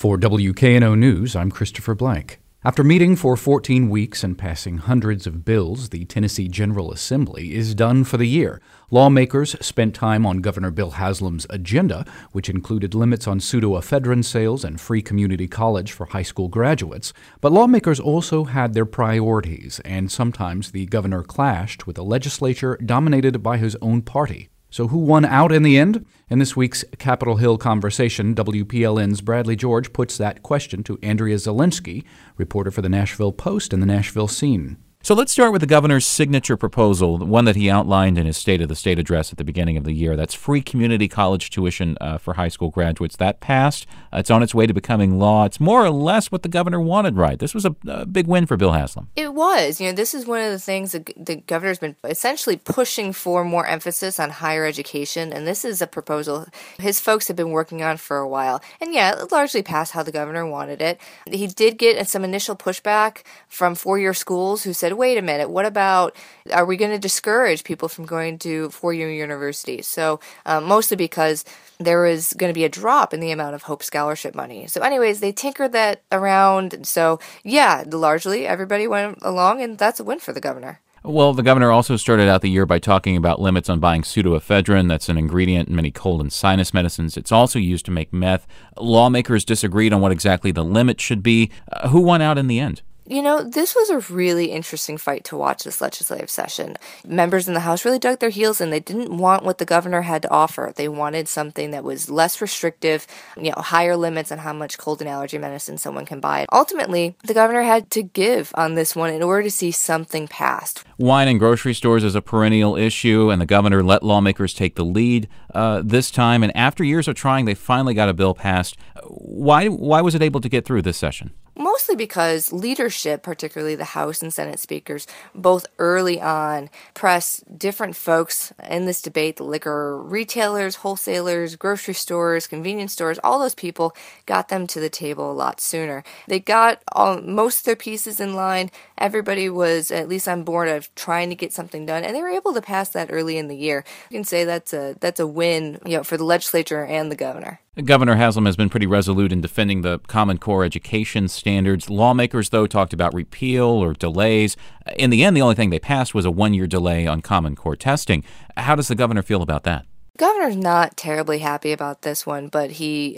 For WKNO News, I'm Christopher Blank. After meeting for 14 weeks and passing hundreds of bills, the Tennessee General Assembly is done for the year. Lawmakers spent time on Governor Bill Haslam's agenda, which included limits on pseudoephedrine sales and free community college for high school graduates. But lawmakers also had their priorities, and sometimes the governor clashed with a legislature dominated by his own party. So who won out in the end? In this week's Capitol Hill Conversation, WPLN's Bradley George puts that question to Andrea Zielinski, reporter for the Nashville Post and the Nashville Scene. So let's start with the governor's signature proposal, the one that he outlined in his State of the State address at the beginning of the year. That's free community college tuition for high school graduates. That passed. It's on its way to becoming law. It's more or less what the governor wanted, right? This was a big win for Bill Haslam. It was. This is one of the things that the governor's been essentially pushing for more emphasis on higher education, and this is a proposal his folks have been working on for a while. And yeah, it largely passed how the governor wanted it. He did get some initial pushback from four-year schools who said, wait a minute, what about, are we going to discourage people from going to four-year universities? So mostly because there was going to be a drop in the amount of Hope Scholarship money. So anyways, they tinkered that around. So yeah, largely everybody went along, and that's a win for the governor. Well, the governor also started out the year by talking about limits on buying pseudoephedrine. That's an ingredient in many cold and sinus medicines. It's also used to make meth. Lawmakers disagreed on what exactly the limit should be. Who won out in the end? This was a really interesting fight to watch this legislative session. Members in the House really dug their heels in. They didn't want what the governor had to offer. They wanted something that was less restrictive, higher limits on how much cold and allergy medicine someone can buy. Ultimately, the governor had to give on this one in order to see something passed. Wine in grocery stores is a perennial issue, and the governor let lawmakers take the lead this time. And after years of trying, they finally got a bill passed. Why was it able to get through this session? Mostly because leadership, particularly the House and Senate speakers, both early on pressed different folks in this debate, the liquor retailers, wholesalers, grocery stores, convenience stores, all those people got them to the table a lot sooner. They got most of their pieces in line. Everybody was at least on board of trying to get something done, and they were able to pass that early in the year. You can say that's a win, for the legislature and the governor. Governor Haslam has been pretty resolute in defending the Common Core education standards. Lawmakers, though, talked about repeal or delays. In the end, the only thing they passed was a one-year delay on Common Core testing. How does the governor feel about that? The governor's not terribly happy about this one, but he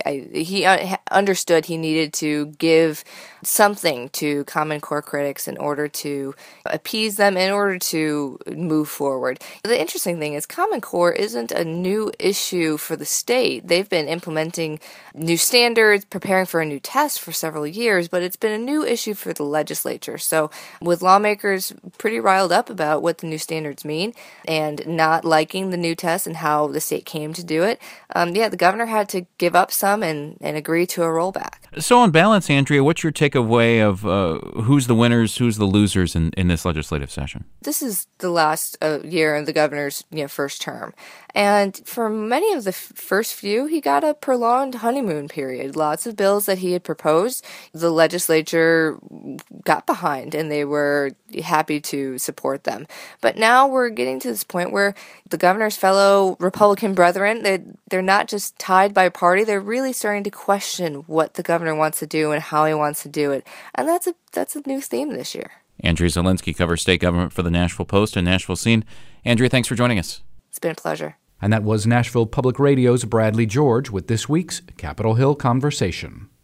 understood he needed to give something to Common Core critics in order to appease them, in order to move forward. The interesting thing is Common Core isn't a new issue for the state. They've been implementing new standards, preparing for a new test for several years, but it's been a new issue for the legislature. So with lawmakers pretty riled up about what the new standards mean and not liking the new test and how the state came to do it, the governor had to give up some and agree to a rollback. So on balance, Andrea, what's your takeaway of who's the winners, who's the losers in this legislative session? This is the last year of the governor's first term. And for many of the first few, he got a prolonged honeymoon period. Lots of bills that he had proposed, the legislature got behind and they were happy to support them. But now we're getting to this point where the governor's fellow Republican brethren, they're not just tied by party, they're really starting to question what the governor wants to do and how he wants to do it. And that's a new theme this year. Andrea Zielinski covers state government for the Nashville Post and Nashville Scene. Andrea, thanks for joining us. It's been a pleasure. And that was Nashville Public Radio's Bradley George with this week's Capitol Hill Conversation.